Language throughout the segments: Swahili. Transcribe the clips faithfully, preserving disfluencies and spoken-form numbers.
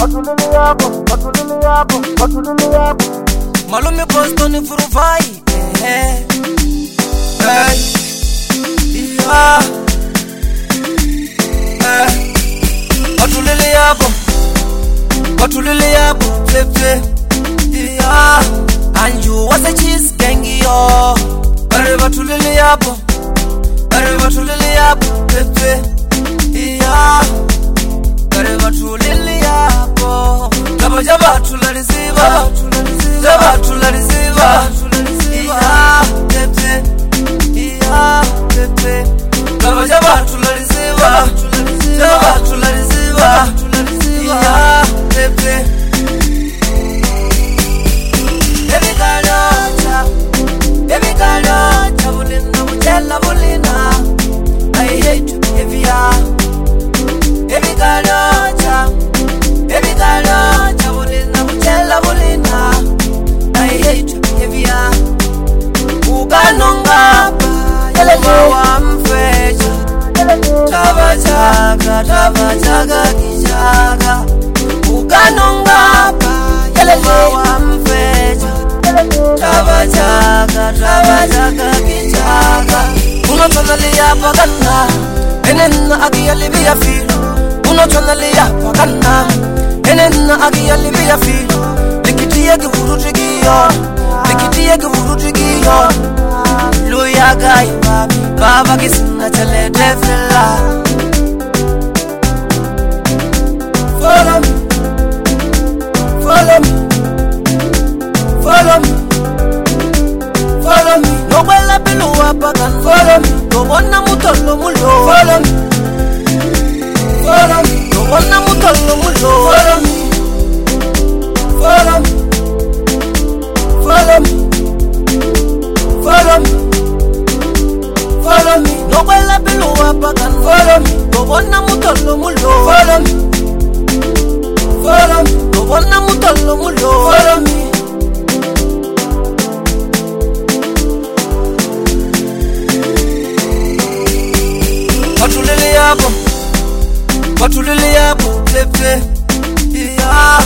Malume Boston Furuvai. Hey, hey, yeah, hey. Batulele yabo, batulele yabo, pepe, yeah. And you was a cheese gangi yo. Bare batulele yabo, bare batulele yabo, pepe, yeah. Bare batulele yabo. Jaba jaba tulariziba, jaba tulariziba, yeah, pepe, yeah, pepe. Jaba jaba tulariziba, jaba tulariziba, yeah, pepe. Baby galota, baby galota, bulina mutella bulina. I hate you, baby ya. Baby galota, baby galota, bulina mutella bulina. I hate you, baby ya. Uganonga pa, yele mawa mfecha. Tava chaga, tava chaga kichaga. Uganonga pa, yele mawa mfecha. Tava chaga, tava chaga kichaga. Uno tonaliya pagana, enenna agiya libiya feel. Uno tonaliya pagana, enenna agiya libiya feel. Likitiye kivuru trigiyo, likitiye kivuru trigiyo. Luya gai babi, baba kisuna chale defila. Follow me, follow me, follow me, follow me. No wela bilu wapagan, follow me. No wana mutolo mulo, follow me, follow me. No wana mutolo mulo, follow me, follow me, follow me, follow me, follow me. No wela bilu wapagan, follow me. No wana mutolo mulo, follow me, follow me. No wana mutolo mulo, follow me. Batulele yabo, batulele yabo, pepe, yeah.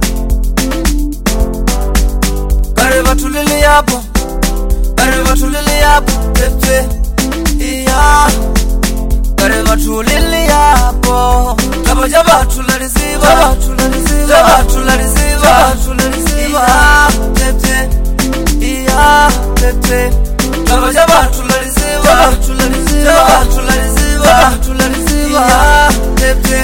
Bare batulele yabo, bare batulele yabo, pepe, yeah. Bare batulele yabo, jaba jaba tulariziba, jaba tulariziba, jaba tulariziba, tulariziba, pepe, yeah, pepe. Jaba jaba tulariziba, tulariziba, jaba tulariziba, tulariziba, yeah, pepe.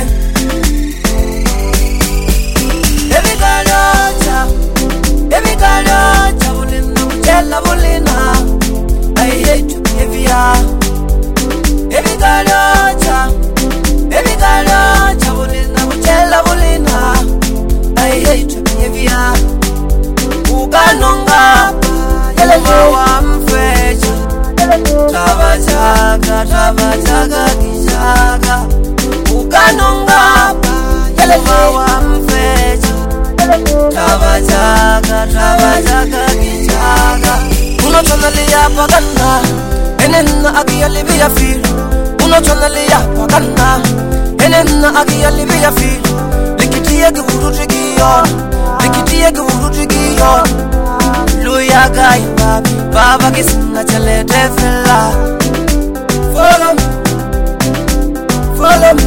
Baby galota, baby galota, bulina mutella bulina. I hate you, baby ya. Baby galota, baby galota, bulina mutella bulina. I hate you, baby ya. Uganonga pa, yele mawa mfecha. Tava chaga, tava chaga kichaga. Uganonga pa, yele mawa mfecha. Tava chaga, tava chaga kichaga. Uno tonaliya pagana, enenna agiya libiya feel. Uno tonaliya pagana, enenna agiya libiya feel. Likitiye kivuru trigiyo, likitiye kivuru trigiyo. Luya gai babi, baba kisuna chale defila. Follow me, follow me,